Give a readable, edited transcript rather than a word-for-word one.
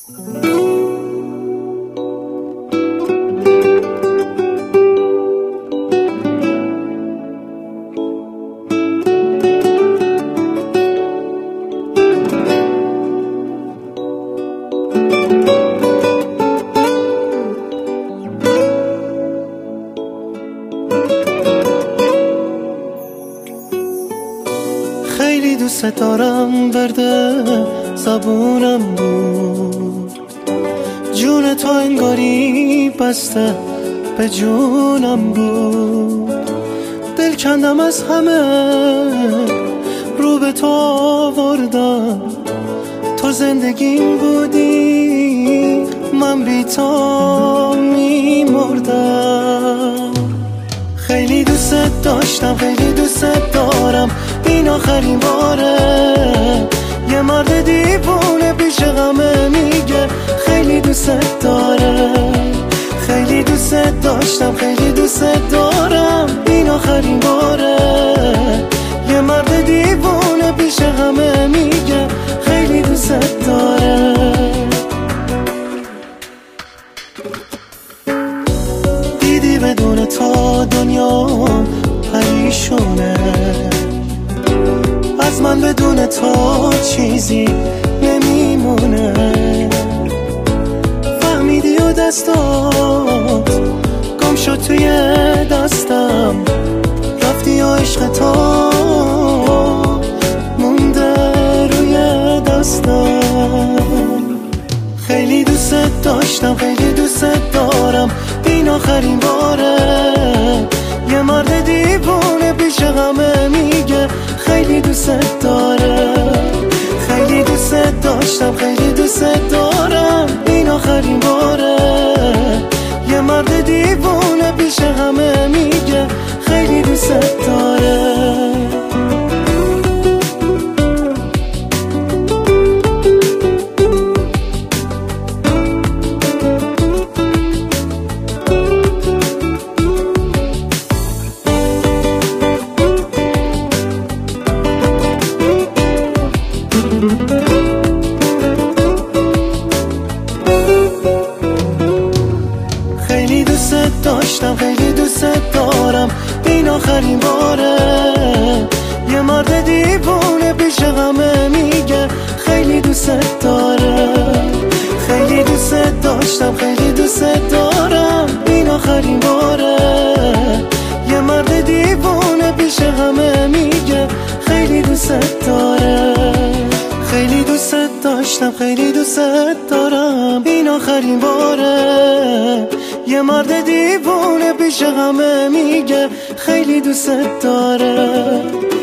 خیلی دوست دارم، برده زبونم بود، جون تو انگاری بسته به جونم بود. دل کندم از همه رو به تو آوردم، تو زندگیم بودی من بی تو میمردم. خیلی دوست داشتم، خیلی دوست دارم، این آخرین باره. یه مرد دیوونه پیش غمه میگه خیلی دوست داره. خیلی دوست داشتم، خیلی دوست دارم، این آخرین باره. یه مرد دیوونه پیش غمه میگه خیلی دوست داره. دیدی بدون تو دنیا پریشونه، از من بدون تو چیزی نمیمونه. فهمیدی و دستات گم شد توی دستم، رفتی و عشق تو مونده روی دستم. خیلی دوست داشتم، خیلی دوست دارم، این آخرین باره. یه مرد دیوونه پیش غمه میگه خیلی دوست داره. خیلی دوست داشتم، خیلی دوست دارم، این آخرین باره. یه مرد دیوونه پیش غمه میگه خیلی دوست داره. خیلی دوست داشتم، خیلی دوست دارم، این آخرین باره. یه مرد دیوونه پیش غمه میگه خیلی دوست داره. خیلی دوست داشتم، خیلی دوست دارم، این آخرین باره. یه مرد دیوونه پیش غمه میگه خیلی دوست داره. خیلی دوست داشتم، خیلی دوست دارم، این آخرین باره. یه مرد دیوونه پیش غمه میگه خیلی دوست داره.